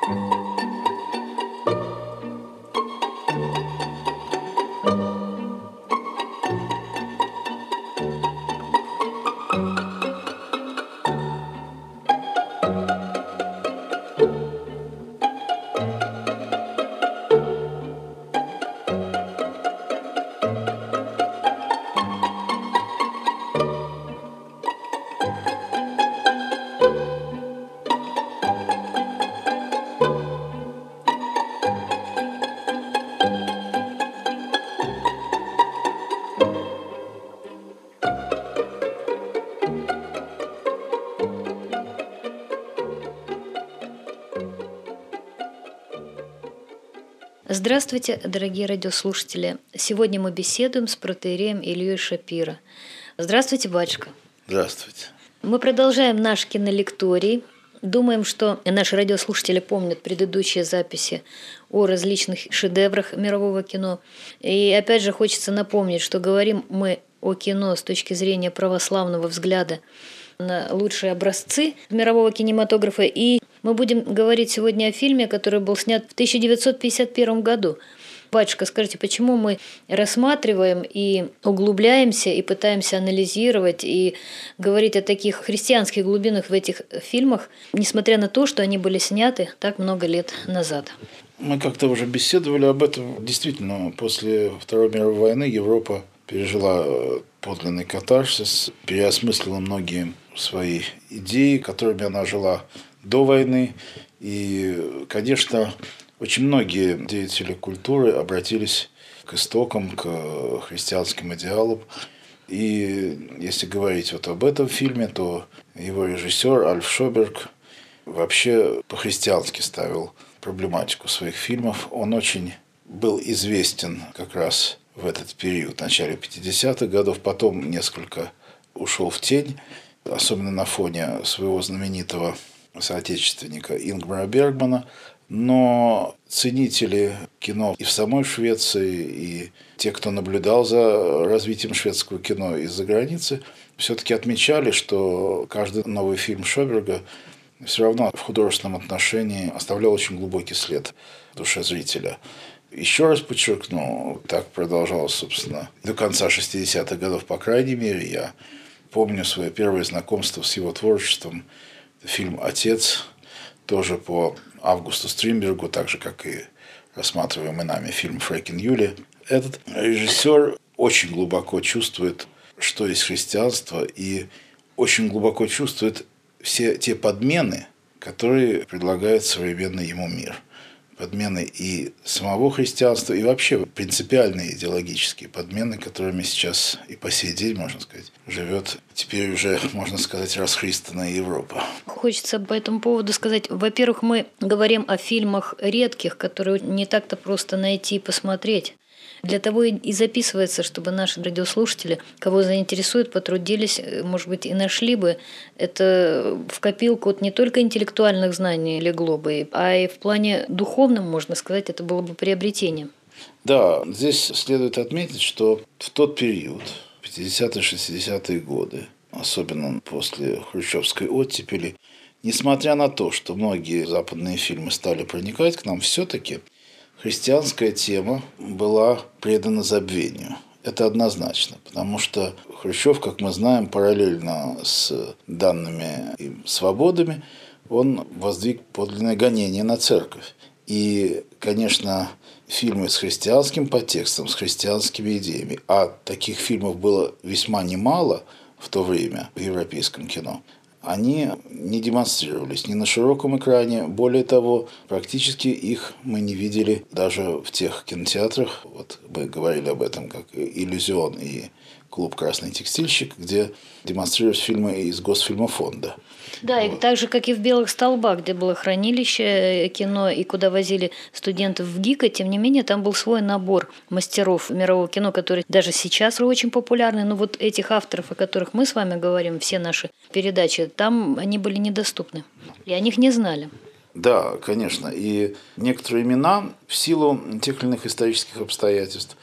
Здравствуйте, дорогие радиослушатели! Сегодня мы беседуем с протоиереем Ильей Шапиро. Здравствуйте, батюшка! Здравствуйте! Мы продолжаем наш кинолекторий. Думаем, что наши радиослушатели помнят предыдущие записи о различных шедеврах мирового кино. И опять же хочется напомнить, что говорим мы о кино с точки зрения православного взгляда на лучшие образцы мирового кинематографа. И мы будем говорить сегодня о фильме, который был снят в 1951 году. Батюшка, скажите, почему мы рассматриваем и углубляемся, и пытаемся анализировать, и говорить о таких христианских глубинах в этих фильмах, несмотря на то, что они были сняты так много лет назад? Мы как-то уже беседовали об этом. Действительно, после Второй мировой войны Европа пережила подлинный катарсис, переосмыслила многие свои идеи, которыми она жила до войны. И, конечно, очень многие деятели культуры обратились к истокам, к христианским идеалам. И если говорить вот об этом фильме, то его режиссер Альф Шоберг вообще по-христиански ставил проблематику своих фильмов. Он очень был известен как раз в этот период, в начале 50-х годов, потом несколько ушел в тень, особенно на фоне своего знаменитого соотечественника Ингмара Бергмана. Но ценители кино и в самой Швеции, и те, кто наблюдал за развитием шведского кино из-за границы, все-таки отмечали, что каждый новый фильм Шоберга все равно в художественном отношении оставлял очень глубокий след в душе зрителя. Еще раз подчеркну, так продолжалось, собственно, до конца 60-х годов, по крайней мере. Я помню свое первое знакомство с его творчеством. Фильм «Отец», тоже по Августу Стринбергу, так же, как и рассматриваемый нами фильм «Фрекин Юли». Этот режиссер очень глубоко чувствует, что есть христианство, и очень глубоко чувствует все те подмены, которые предлагает современный ему мир. Подмены и самого христианства, и вообще принципиальные идеологические подмены, которыми сейчас и по сей день, можно сказать, живет теперь уже, можно сказать, расхристанная Европа. Хочется по этому поводу сказать, во-первых, мы говорим о фильмах редких, которые не так-то просто найти и посмотреть. Для того и записывается, чтобы наши радиослушатели, кого заинтересует, потрудились, может быть, и нашли бы это в копилку не только интеллектуальных знаний Леглоба, а и в плане духовном, можно сказать, это было бы приобретением. Да, здесь следует отметить, что в тот период, 50-е, 60-е годы, особенно после хрущевской оттепели, несмотря на то, что многие западные фильмы стали проникать к нам, все-таки христианская тема была предана забвению. Это однозначно, потому что Хрущев, как мы знаем, параллельно с данными им свободами, он воздвиг подлинное гонение на церковь. И, конечно, фильмы с христианским подтекстом, с христианскими идеями, а таких фильмов было весьма немало в то время в европейском кино, они не демонстрировались ни на широком экране. Более того, практически их мы не видели даже в тех кинотеатрах. Вот мы говорили об этом, как «Иллюзион» и «Клуб Красный текстильщик», где демонстрировались фильмы из Госфильмофонда. Да, вот. И так же, как и в «Белых столбах», где было хранилище кино и куда возили студентов в ГИКа, тем не менее, там был свой набор мастеров мирового кино, который даже сейчас очень популярны. Но вот этих авторов, о которых мы с вами говорим, все наши передачи, там они были недоступны. И о них не знали. Да, конечно. И некоторые имена в силу тех или иных исторических обстоятельств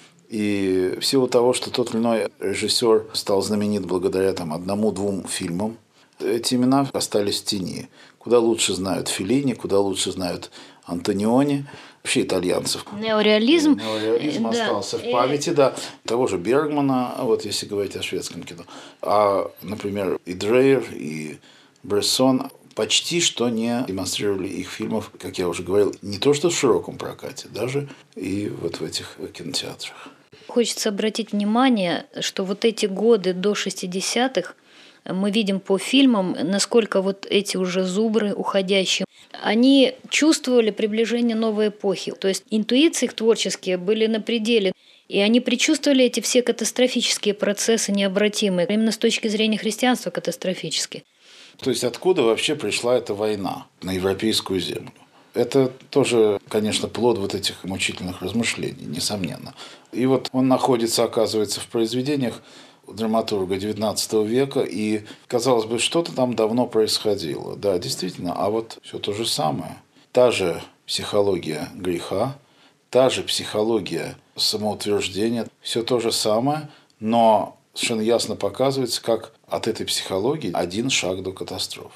и в силу того, что тот или иной режиссер стал знаменит благодаря одному-двум фильмам, эти имена остались в тени. куда лучше знают Феллини, куда лучше знают Антониони, вообще итальянцев. Неореализм. Неореализм остался в памяти, да. Того же Бергмана, вот если говорить о шведском кино. А, например, и Дрейер, и Брессон почти что не демонстрировали их фильмов, как я уже говорил, не то что в широком прокате, даже и вот в этих кинотеатрах. Хочется обратить внимание, что вот эти годы до 60-х мы видим по фильмам, насколько вот эти уже зубры уходящие, они чувствовали приближение новой эпохи. То есть интуиции их творческие были на пределе. И они предчувствовали эти все катастрофические процессы необратимые, именно с точки зрения христианства катастрофические. То есть откуда вообще пришла эта война на европейскую землю? Это тоже, конечно, плод вот этих мучительных размышлений, несомненно. И вот он находится, оказывается, в произведениях драматурга XIX века, и, казалось бы, что-то там давно происходило. Да, действительно, а вот все то же самое. Та же психология греха, та же психология самоутверждения, все то же самое, но совершенно ясно показывается, как от этой психологии один шаг до катастрофы.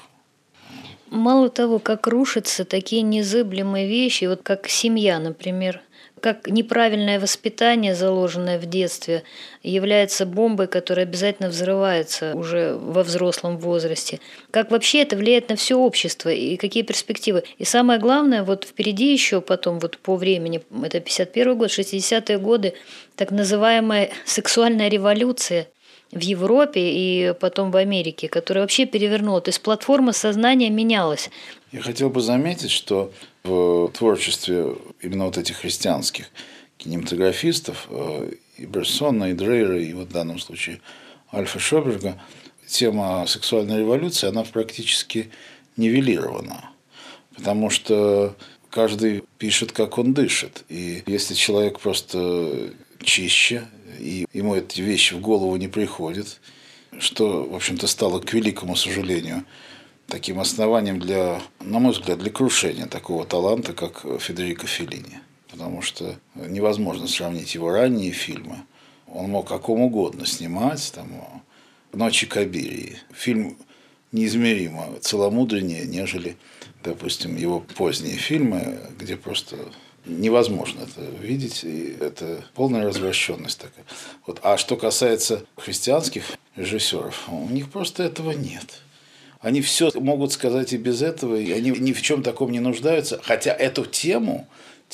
Мало того, как рушатся такие незыблемые вещи, вот как семья, например, как неправильное воспитание, заложенное в детстве, является бомбой, которая обязательно взрывается уже во взрослом возрасте. Как вообще это влияет на все общество и какие перспективы. И самое главное, вот впереди еще потом, вот по времени, это 51 год, 60-е годы, так называемая сексуальная революция в Европе и потом в Америке, которая вообще перевернула. То есть платформа сознания менялась. Я хотел бы заметить, что в творчестве именно вот этих христианских кинематографистов, и Брессона, и Дрейера, и вот в данном случае Альфа Шоберга, тема сексуальной революции, она практически нивелирована. Потому что каждый пишет, как он дышит. И если человек просто чище, и ему эти вещи в голову не приходят, что, в общем-то, стало, к великому сожалению, таким основанием для, на мой взгляд, для крушения такого таланта, как Федерико Феллини. Потому что невозможно сравнить его ранние фильмы. Он мог о ком угодно снимать, там, «Ночи Кабирии». Фильм неизмеримо целомудреннее, нежели, допустим, его поздние фильмы, где просто невозможно это видеть, и это полная развращенность такая. Вот. А что касается христианских режиссеров, у них просто этого нет. Они все могут сказать и без этого, и они ни в чем таком не нуждаются, хотя эту тему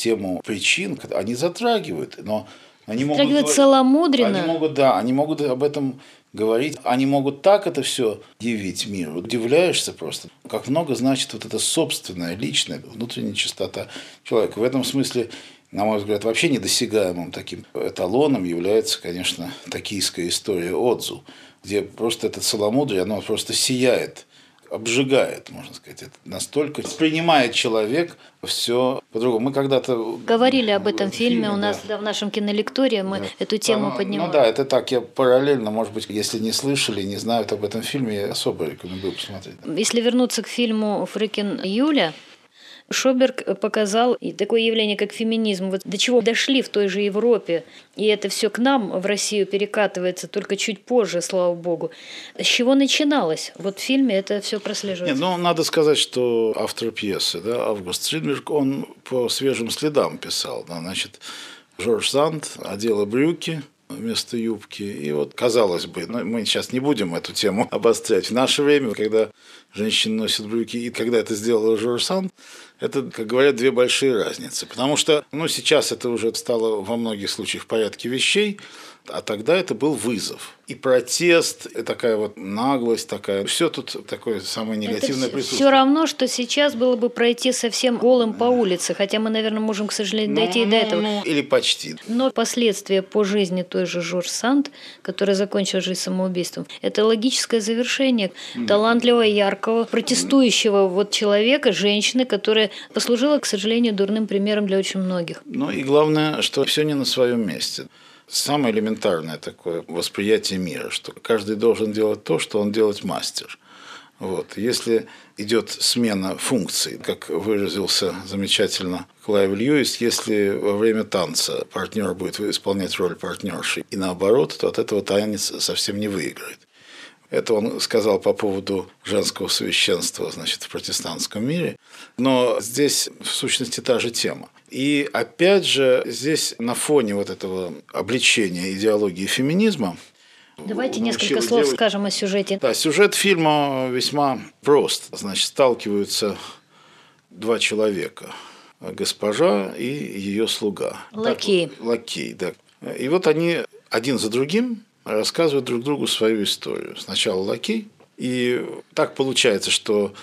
причин они затрагивают, но они могут затрагивают целомудренно. Они могут об этом говорить, они могут так это все явить миру. Удивляешься просто, как много значит вот эта собственная, личная, внутренняя чистота человека. В этом смысле, на мой взгляд, вообще недосягаемым таким эталоном является, конечно, токийская история Одзу, где просто это целомудрие, оно просто сияет, обжигает, можно сказать. Это настолько воспринимает человек все по-другому. Мы когда-то говорили об этом фильме у нас в нашем кинолектории, мы эту тему поднимали. Ну да, это так, я параллельно, может быть, если не слышали, не знают об этом фильме, я особо рекомендую посмотреть. Если вернуться к фильму «Фрыкин Юля», Шоберг показал и такое явление, как феминизм, вот до чего дошли в той же Европе, и это все к нам в Россию перекатывается только чуть позже, слава богу. С чего начиналось? Вот в фильме это все прослеживается. Нет, надо сказать, что автор пьесы, да, Август Стринберг, он по свежим следам писал. Да, значит, Жорж Санд одела брюки вместо юбки. И вот, казалось бы, мы сейчас не будем эту тему обострять. В наше время, когда женщины носят брюки, и когда это сделала Жорж Санд, это, как говорят, две большие разницы. Потому что сейчас это уже стало во многих случаях в порядке вещей, а тогда это был вызов. И протест, и такая вот наглость, такая. Все тут такое самое негативное присутствие. Все равно, что сейчас было бы пройти совсем голым по улице, хотя мы, наверное, можем, к сожалению, дойти и до этого. Или почти. Но последствия по жизни той же Жорж Санд, которая закончила жизнь самоубийством, это логическое завершение талантливого, яркого, протестующего вот человека, женщины, которая послужила, к сожалению, дурным примером для очень многих. И главное, что все не на своем месте. Самое элементарное такое восприятие мира, что каждый должен делать то, что он делать мастер. Вот. Если идет смена функций, как выразился замечательно Клайв Льюис, если во время танца партнер будет исполнять роль партнерши и наоборот, то от этого танец совсем не выиграет. Это он сказал по поводу женского священства, значит, в протестантском мире. Но здесь, в сущности, та же тема. И опять же, здесь на фоне вот этого обличения идеологии феминизма. Давайте несколько слов скажем о сюжете. Да, сюжет фильма весьма прост. Значит, сталкиваются два человека. Госпожа и ее слуга. Лакей. Так, лакей, да. И вот они один за другим рассказывают друг другу свою историю. Сначала лакей, и так получается, что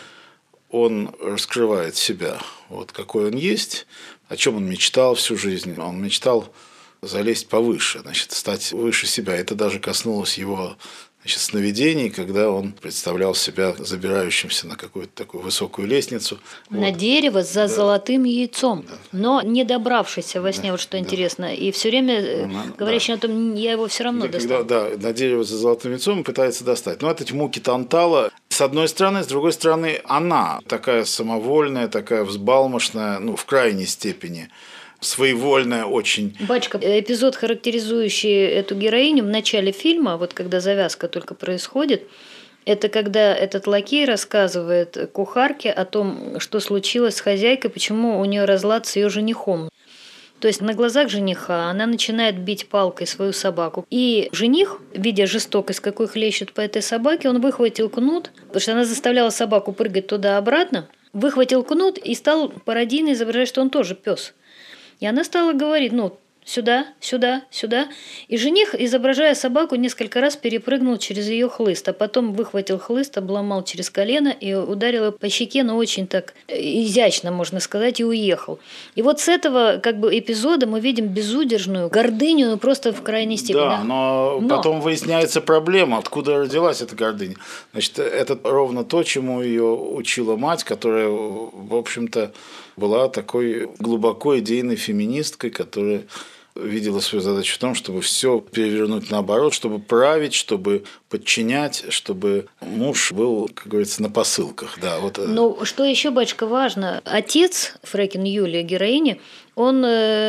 он раскрывает себя, вот какой он есть, о чем он мечтал всю жизнь. Он мечтал залезть повыше, значит, стать выше себя. Это даже коснулось его, значит, сновидений, когда он представлял себя забирающимся на какую-то такую высокую лестницу. На дерево за золотым яйцом, но не добравшийся во сне, вот что интересно. И все время говорящий о том, я его все равно достану. Да, на дерево за золотым яйцом пытается достать. Но это муки Тантала. С одной стороны, с другой стороны, она такая самовольная, такая взбалмошная, в крайней степени, своевольная очень. Батюшка, эпизод, характеризующий эту героиню в начале фильма, вот когда завязка только происходит, это когда этот лакей рассказывает кухарке о том, что случилось с хозяйкой, почему у нее разлад с ее женихом. То есть на глазах жениха она начинает бить палкой свою собаку. И жених, видя жестокость, какой хлещет по этой собаке, он выхватил кнут, потому что она заставляла собаку прыгать туда-обратно, выхватил кнут и стал пародийно изображать, что он тоже пес. И она стала говорить, сюда, сюда, сюда. И жених, изображая собаку, несколько раз перепрыгнул через ее хлыст, а потом выхватил хлыст, обломал через колено и ударил ее по щеке, но очень так изящно, можно сказать, и уехал. И вот с этого эпизода мы видим безудержную гордыню, просто в крайней степени. Да, но потом выясняется проблема, откуда родилась эта гордыня. Значит, это ровно то, чему ее учила мать, которая, в общем-то, была такой глубоко идейной феминисткой, которая видела свою задачу в том, чтобы все перевернуть наоборот, чтобы править, чтобы подчинять, чтобы муж был, как говорится, на посылках. Да, вот. Ну, что еще, батюшка, важно, отец Фрекин Юлия, героини, он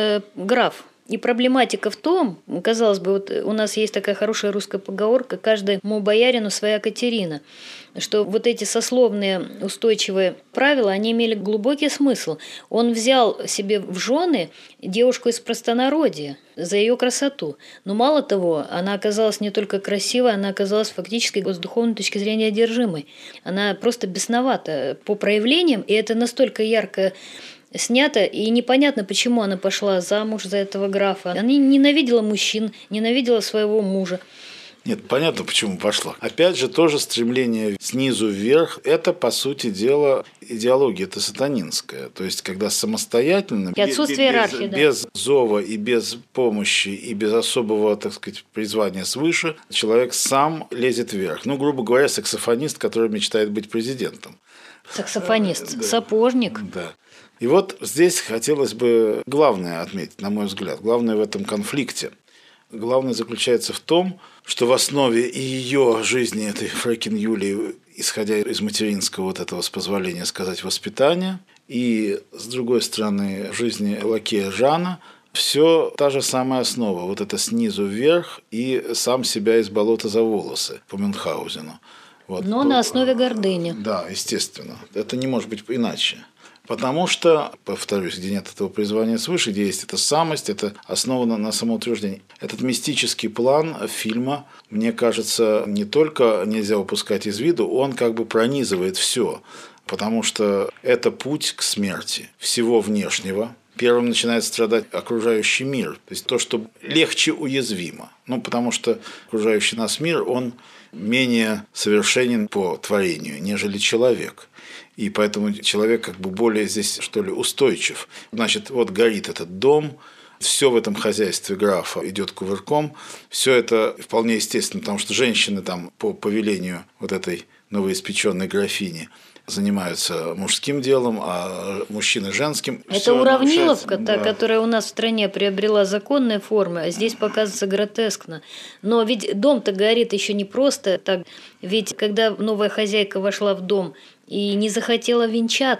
граф. И проблематика в том, казалось бы, вот у нас есть такая хорошая русская поговорка «каждому боярину своя Катерина», что вот эти сословные устойчивые правила, они имели глубокий смысл. Он взял себе в жены девушку из простонародья за ее красоту. Но мало того, она оказалась не только красивой, она оказалась фактически с духовной точки зрения одержимой. Она просто бесновата по проявлениям, и это настолько ярко снято, и непонятно, почему она пошла замуж за этого графа. Она ненавидела мужчин, ненавидела своего мужа. Нет, понятно, почему пошла. Опять же, тоже стремление снизу вверх – это, по сути дела, идеология, это сатанинская. То есть, когда самостоятельно, и отсутствие иерархии, без зова и без помощи, и без особого, так сказать, призвания свыше, человек сам лезет вверх. Грубо говоря, саксофонист, который мечтает быть президентом. Саксофонист, да. Сапожник. Да. И вот здесь хотелось бы главное отметить, на мой взгляд, главное в этом конфликте. Главное заключается в том, что в основе и ее жизни, этой Фрекин Юлии, исходя из материнского вот этого, с позволения сказать, воспитания, и, с другой стороны, жизни лакея Жана, все та же самая основа. Вот это снизу вверх и сам себя из болота за волосы по Мюнхгаузену. Вот. Но на основе гордыни. Да, естественно. Это не может быть иначе. Потому что, повторюсь, где нет этого призвания свыше, где есть эта самость, это основано на самоутверждении. Этот мистический план фильма, мне кажется, не только нельзя упускать из виду, он пронизывает все. Потому что это путь к смерти всего внешнего. Первым начинает страдать окружающий мир. То есть то, что легче уязвимо. Потому что окружающий нас мир, он менее совершенен по творению, нежели человек. И поэтому человек более здесь, устойчив. Значит, вот горит этот дом, все в этом хозяйстве графа идет кувырком. Все это вполне естественно, потому что женщины там по повелению вот этой новоиспеченной графини занимаются мужским делом, а мужчины женским. Это уравниловка, которая у нас в стране приобрела законные формы, а здесь показывается гротескно. Но ведь дом-то горит еще не просто так. Ведь когда новая хозяйка вошла в дом и не захотела венчаться,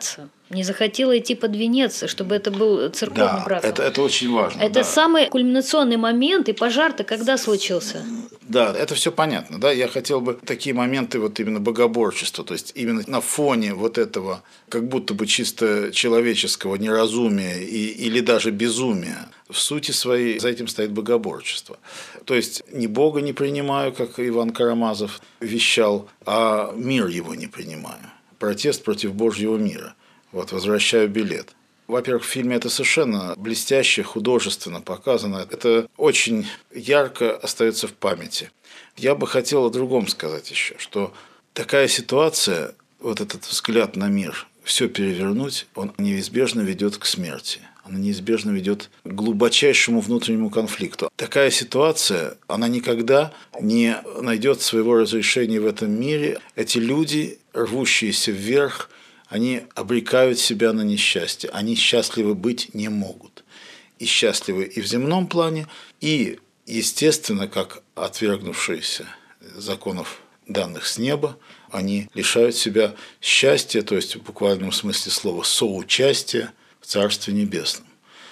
не захотела идти под венец, чтобы это был церковный брак. Это очень важно. Это самый кульминационный момент, и пожар-то когда случился? Да, это все понятно. Да? Я хотел бы такие моменты вот именно богоборчества, то есть именно на фоне вот этого как будто бы чисто человеческого неразумия или даже безумия, в сути своей за этим стоит богоборчество. То есть не Бога не принимаю, как Иван Карамазов вещал, а мир его не принимаю. Протест против Божьего мира. Вот, возвращаю билет. Во-первых, в фильме это совершенно блестяще, художественно показано. Это очень ярко остается в памяти. Я бы хотел о другом сказать еще, что такая ситуация, вот этот взгляд на мир, все перевернуть, он неизбежно ведет к смерти. Она неизбежно ведет к глубочайшему внутреннему конфликту. Такая ситуация, она никогда не найдет своего разрешения в этом мире. Эти люди, рвущиеся вверх, они обрекают себя на несчастье. Они счастливы быть не могут. И счастливы и в земном плане, и, естественно, как отвергнувшиеся законов, данных с неба, они лишают себя счастья, то есть в буквальном смысле слова соучастия в Царстве Небесном.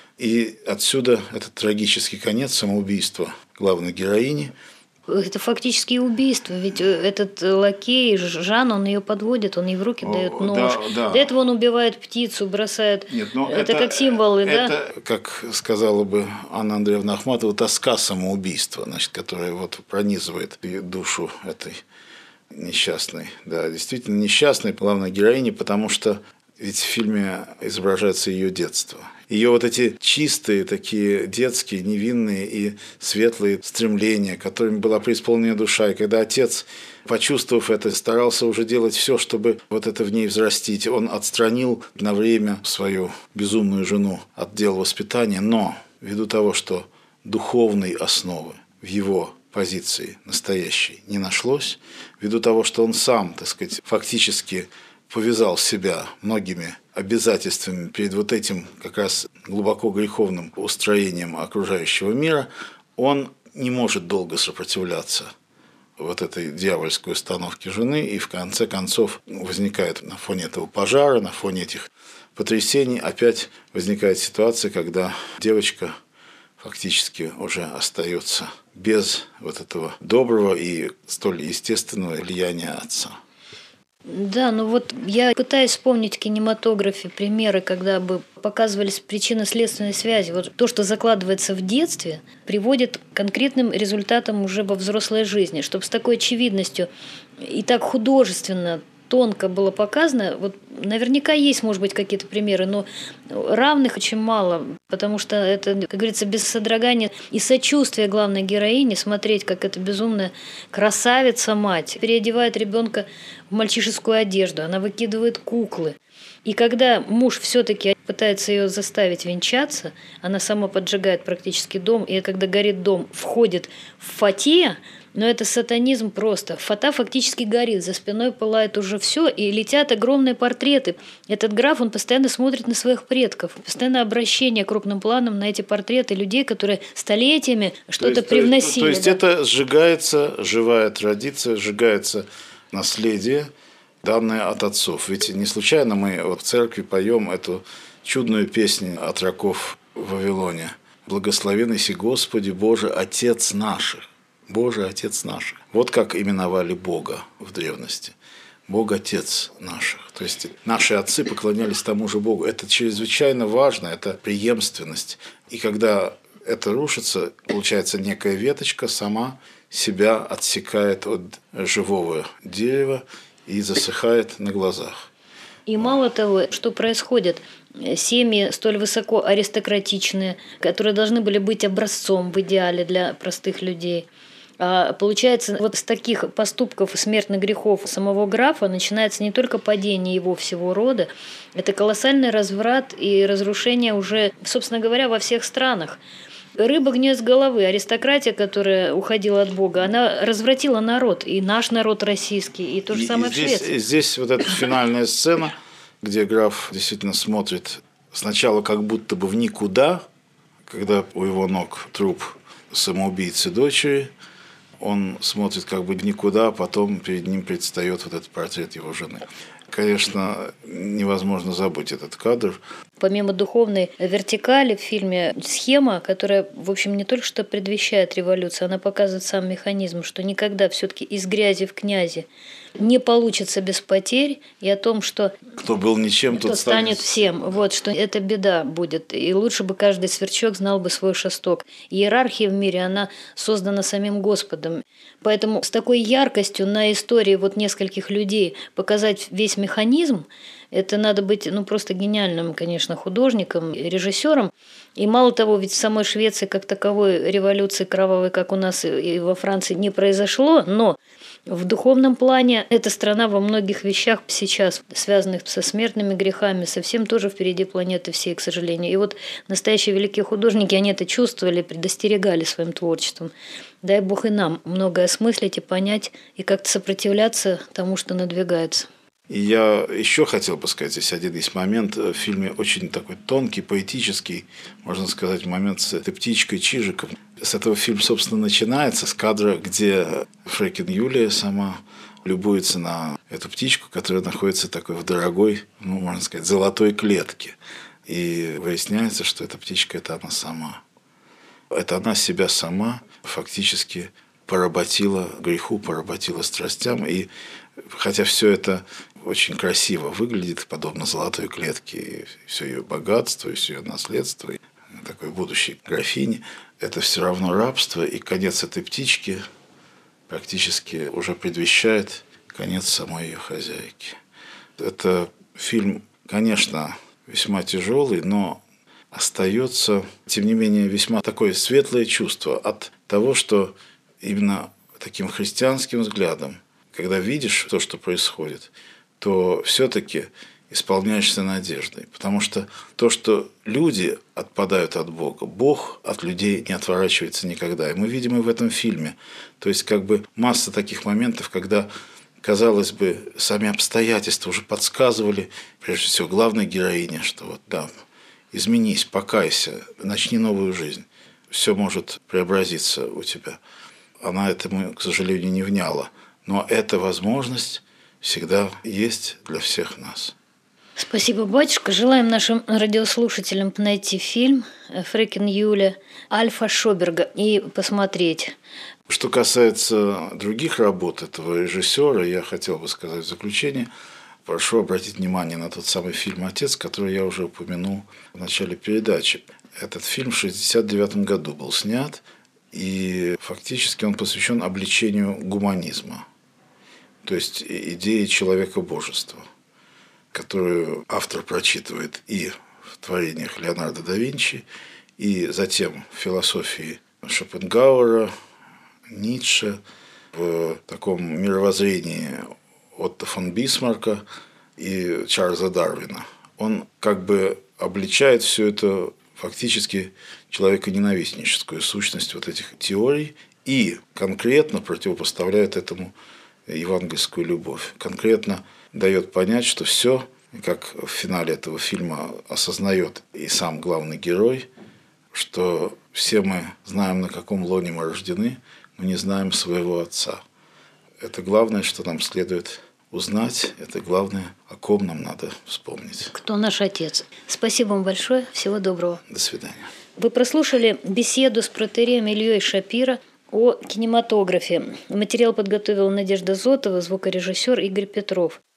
И отсюда этот трагический конец самоубийства главной героини. Это фактически убийство, ведь этот лакей Жан, он ее подводит, он ей в руки дает нож. Да. До этого он убивает птицу, бросает. Нет, это как символы, да? Это, как сказала бы Анна Андреевна Ахматова, тоска самоубийства, значит, которая вот пронизывает душу этой несчастной. Да, действительно несчастной главной героини, потому что ведь в фильме изображается ее детство. Ее вот эти чистые, такие детские, невинные и светлые стремления, которыми была преисполнена душа. И когда отец, почувствовав это, старался уже делать все, чтобы вот это в ней взрастить, он отстранил на время свою безумную жену от дел воспитания, но ввиду того, что духовной основы в его позиции настоящей не нашлось, ввиду того, что он сам, так сказать, фактически повязал себя многими обязательствами перед вот этим как раз глубоко греховным устроением окружающего мира, он не может долго сопротивляться вот этой дьявольской установке жены, и в конце концов возникает на фоне этого пожара, на фоне этих потрясений опять возникает ситуация, когда девочка фактически уже остается без вот этого доброго и столь естественного влияния отца. Да, ну вот я пытаюсь вспомнить в кинематографе примеры, когда бы показывались причинно-следственные связи. Вот то, что закладывается в детстве, приводит к конкретным результатам уже во взрослой жизни. Чтобы с такой очевидностью и так художественно, тонко было показано, вот наверняка есть, может быть, какие-то примеры, но равных очень мало, потому что это, как говорится, без содрогания и сочувствия главной героини смотреть, как эта безумная красавица-мать переодевает ребенка в мальчишескую одежду, она выкидывает куклы. И когда муж все-таки пытается ее заставить венчаться, она сама поджигает практически дом, и когда горит дом, входит в фате, но это сатанизм просто. Фата фактически горит, за спиной пылает уже все, и летят огромные портреты. Этот граф, он постоянно смотрит на своих предков, постоянно обращение крупным планом на эти портреты людей, которые столетиями что-то привносили. То есть это сжигается живая традиция, сжигается наследие, данное от отцов. Ведь не случайно мы в церкви поем эту чудную песню отроков в Вавилоне. «Благословен иси Господи Боже, Отец наших». Боже, Отец наших. Вот как именовали Бога в древности. Бог Отец наших. То есть наши отцы поклонялись тому же Богу. Это чрезвычайно важно, это преемственность. И когда это рушится, получается некая веточка сама себя отсекает от живого дерева и засыхает на глазах. И мало того, что происходит, семьи столь высоко аристократичные, которые должны были быть образцом в идеале для простых людей. А получается, вот с таких поступков и смертных грехов самого графа начинается не только падение его всего рода, это колоссальный разврат и разрушение уже, собственно говоря, во всех странах. Рыба гниет с головы. Аристократия, которая уходила от Бога, она развратила народ, и наш народ российский, и то же самое в Швеции. Здесь вот эта финальная сцена, где граф действительно смотрит сначала как будто бы в никуда, когда у его ног труп самоубийцы дочери, он смотрит как бы в никуда, а потом перед ним предстает вот этот портрет его жены. Конечно, невозможно забыть этот кадр. Помимо духовной вертикали в фильме схема, которая, в общем, не только что предвещает революцию, она показывает сам механизм, что никогда все-таки из грязи в князи не получится без потерь, и о том, что кто был ничем, тот тот станет всем. Вот, что это беда будет. И лучше бы каждый сверчок знал бы свой шесток. Иерархия в мире, она создана самим Господом. Поэтому с такой яркостью на истории вот нескольких людей показать весь механизм, это надо быть просто гениальным, конечно, художником, режиссером. И мало того, ведь в самой Швеции как таковой революции кровавой, как у нас и во Франции, не произошло, но в духовном плане эта страна во многих вещах сейчас, связанных со смертными грехами, совсем тоже впереди планеты всей, к сожалению. И вот настоящие великие художники, они это чувствовали, предостерегали своим творчеством. Дай Бог и нам многое осмыслить и понять, и как-то сопротивляться тому, что надвигается. И я еще хотел бы сказать, здесь один есть момент в фильме очень такой тонкий, поэтический, можно сказать, момент с этой птичкой Чижиком. С этого фильм, собственно, начинается, с кадра, где Фрекен Юлия сама любуется на эту птичку, которая находится такой в дорогой, можно сказать, золотой клетке. И выясняется, что эта птичка – это она сама. Это она себя сама фактически поработила греху, поработила страстям. И хотя все это очень красиво выглядит, подобно золотой клетке, и все ее богатство, и все ее наследство, и такой будущей графини, это все равно рабство, и конец этой птички практически уже предвещает конец самой ее хозяйки. Это фильм, конечно, весьма тяжелый, но остается, тем не менее, весьма такое светлое чувство от того, что именно таким христианским взглядом, когда видишь то, что происходит, то все-таки исполняешься надеждой. Потому что то, что люди отпадают от Бога, Бог от людей не отворачивается никогда. И мы видим и в этом фильме. То есть масса таких моментов, когда, казалось бы, сами обстоятельства уже подсказывали, прежде всего, главной героине, что изменись, покайся, начни новую жизнь. Все может преобразиться у тебя. Она этому, к сожалению, не вняла. Но эта возможность всегда есть для всех нас. Спасибо, батюшка. Желаем нашим радиослушателям найти фильм «Фрекен Юлия» Альфа Шоберга и посмотреть. Что касается других работ этого режиссера, я хотел бы сказать в заключение, прошу обратить внимание на тот самый фильм «Отец», который я уже упомянул в начале передачи. Этот фильм в 1969 году был снят, и фактически он посвящен обличению гуманизма, то есть идеи человекобожества, которую автор прочитывает и в творениях Леонардо да Винчи, и затем в философии Шопенгауэра, Ницше, в таком мировоззрении Отто фон Бисмарка и Чарльза Дарвина. Он обличает все это фактически человеконенавистническую сущность вот этих теорий и конкретно противопоставляет этому евангельскую любовь. Конкретно дает понять, что все, как в финале этого фильма осознает и сам главный герой, что все мы знаем, на каком лоне мы рождены, но не знаем своего Отца. Это главное, что нам следует узнать, это главное, о ком нам надо вспомнить. Кто наш Отец? Спасибо вам большое. Всего доброго. До свидания. Вы прослушали беседу с протереем Ильей Шапира о кинематографе. Материал подготовила Надежда Зотова, звукорежиссер Игорь Петров.